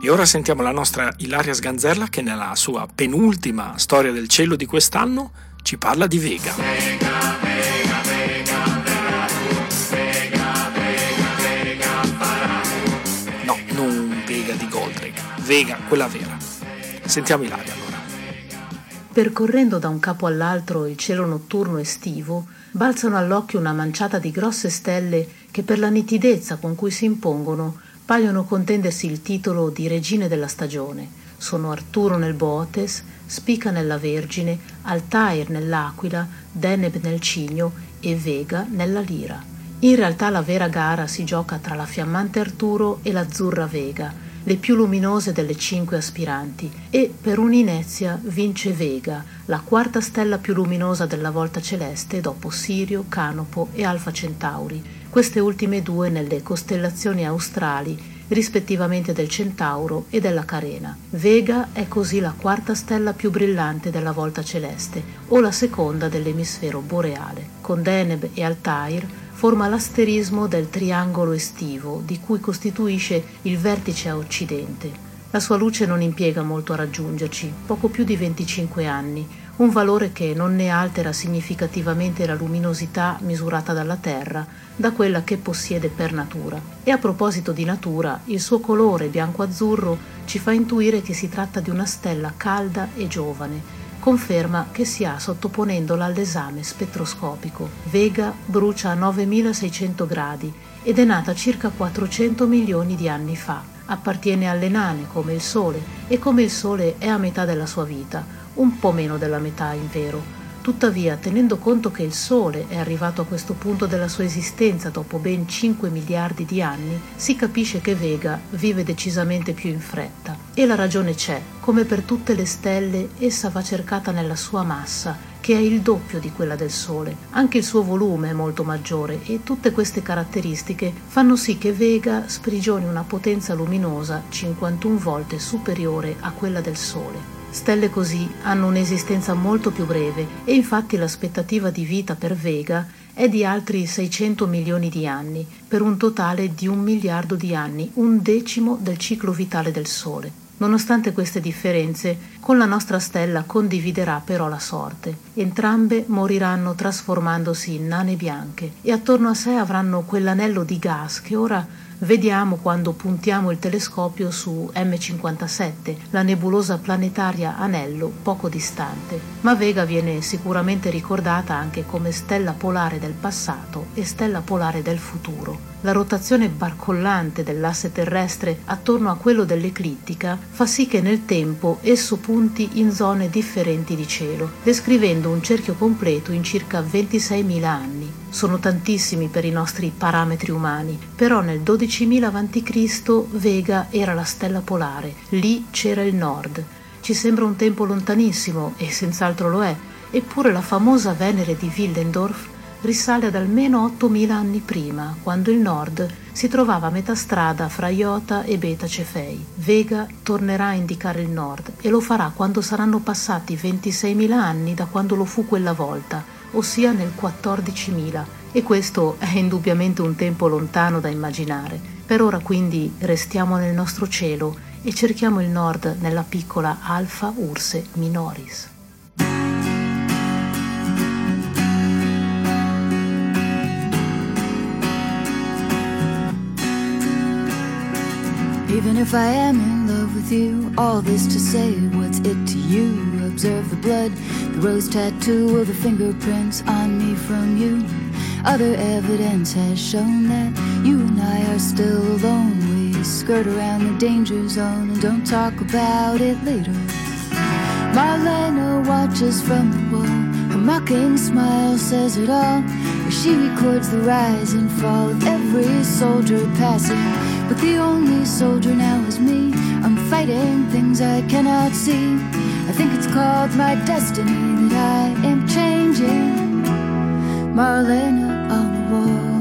E ora sentiamo la nostra Ilaria Sganzerla che nella sua penultima storia del cielo di quest'anno ci parla di Vega. No, non Vega di Goldrake, Vega, quella vera. Sentiamo Ilaria allora. Percorrendo da un capo all'altro il cielo notturno estivo, balzano all'occhio una manciata di grosse stelle che per la nitidezza con cui si impongono paiono contendersi il titolo di regine della stagione. Sono Arturo nel Bootes, Spica nella Vergine, Altair nell'Aquila, Deneb nel Cigno e Vega nella Lira. In realtà la vera gara si gioca tra la fiammante Arturo e l'azzurra Vega, le più luminose delle 5 aspiranti, e per un'inezia vince Vega, la quarta stella più luminosa della volta celeste dopo Sirio, Canopo e Alfa Centauri, queste ultime due nelle costellazioni australi, rispettivamente del Centauro e della Carena. Vega è così la quarta stella più brillante della volta celeste, o la seconda dell'emisfero boreale. Con Deneb e Altair forma l'asterismo del triangolo estivo, di cui costituisce il vertice a occidente. La sua luce non impiega molto a raggiungerci, poco più di 25 anni, un valore che non ne altera significativamente la luminosità misurata dalla Terra da quella che possiede per natura. E a proposito di natura, il suo colore bianco-azzurro ci fa intuire che si tratta di una stella calda e giovane, conferma che si ha sottoponendola all'esame spettroscopico. Vega brucia a 9600 gradi ed è nata circa 400 milioni di anni fa. Appartiene alle nane come il Sole, e come il Sole è a metà della sua vita, un po' meno della metà in vero. Tuttavia, tenendo conto che il Sole è arrivato a questo punto della sua esistenza dopo ben 5 miliardi di anni, si capisce che Vega vive decisamente più in fretta. E la ragione c'è. Come per tutte le stelle, essa va cercata nella sua massa, che è il doppio di quella del Sole. Anche il suo volume è molto maggiore e tutte queste caratteristiche fanno sì che Vega sprigioni una potenza luminosa 51 volte superiore a quella del Sole. Stelle così hanno un'esistenza molto più breve e infatti l'aspettativa di vita per Vega è di altri 600 milioni di anni, per un totale di 1 miliardo di anni, un decimo del ciclo vitale del Sole. Nonostante queste differenze, con la nostra stella condividerà però la sorte. Entrambe moriranno trasformandosi in nane bianche e attorno a sé avranno quell'anello di gas che ora vediamo quando puntiamo il telescopio su M57, la nebulosa planetaria Anello poco distante. Ma Vega viene sicuramente ricordata anche come stella polare del passato e stella polare del futuro. La rotazione barcollante dell'asse terrestre attorno a quello dell'eclittica fa sì che nel tempo esso punti in zone differenti di cielo, descrivendo un cerchio completo in circa 26.000 anni. Sono tantissimi per i nostri parametri umani, però nel 12.000 a.C. Vega era la stella polare, lì c'era il nord. Ci sembra un tempo lontanissimo, e senz'altro lo è, eppure la famosa Venere di Willendorf risale ad almeno 8.000 anni prima, quando il nord si trovava a metà strada fra Iota e Beta Cefei. Vega tornerà a indicare il nord e lo farà quando saranno passati 26.000 anni da quando lo fu quella volta, ossia nel 14.000, e questo è indubbiamente un tempo lontano da immaginare. Per ora quindi restiamo nel nostro cielo e cerchiamo il nord nella piccola Alpha Ursae Minoris. Even if I am in love with you, all this to say, what's it to you? Observe the blood, the rose tattoo of the fingerprints on me from you. Other evidence has shown that you and I are still alone. We skirt around the danger zone and don't talk about it later. Marlena watches from the wall. Her mocking smile says it all, as she records the rise and fall of every soldier passing. But the only soldier now is me. I'm fighting things I cannot see. I think it's called my destiny that I am changing. Marlena on the wall.